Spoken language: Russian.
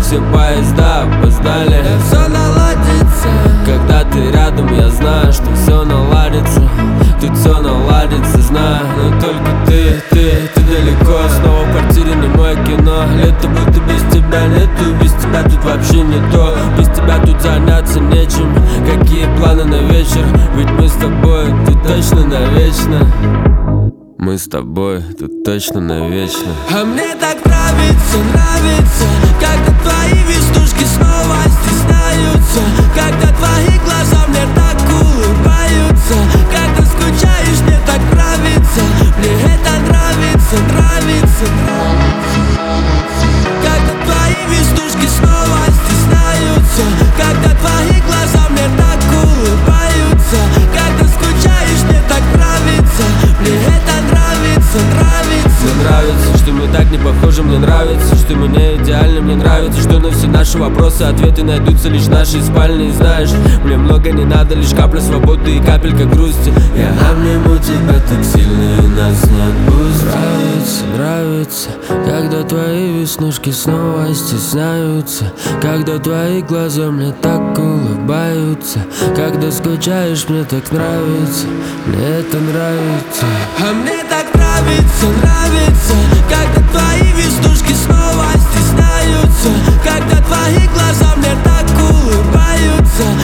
все поезда опоздали. Все наладится, когда ты рядом, я знаю, что все наладится. Тут все наладится, знаю, но только ты далеко. Снова в квартире не мое кино. Лето будто без тебя нету, без тебя тут вообще не то. Без тебя тут заняться нечем. Какие планы на вечер? Ведь мы с тобой тут точно навечно. Мы с тобой тут точно навечно. а мне так нравится, когда твои веснушки снова стесняются, когда твои глаза мне так улыбаются, когда скучаешь, мне так нравится, мне это нравится, нравится. Когда твои веснушки снова стесняются, когда твои глаза мне так улыбаются, когда скучаешь, мне так нравится, мне это нравится, нравится. Мне нравится, что мы так не похожи. Мне нравится, что мы не идеальны. Мне нравится, что на все наши вопросы ответы найдутся лишь в нашей спальне. И знаешь, мне много не надо, лишь капля свободы и капелька грусти. Я обниму тебя так сильно, и нас не отпустит. Нравится, когда твои веснушки снова стесняются, когда твои глаза мне так улыбаются, когда скучаешь, мне так нравится, мне это нравится. А мне так нравится, когда твои веснушки снова стесняются, когда твои глаза мне так улыбаются,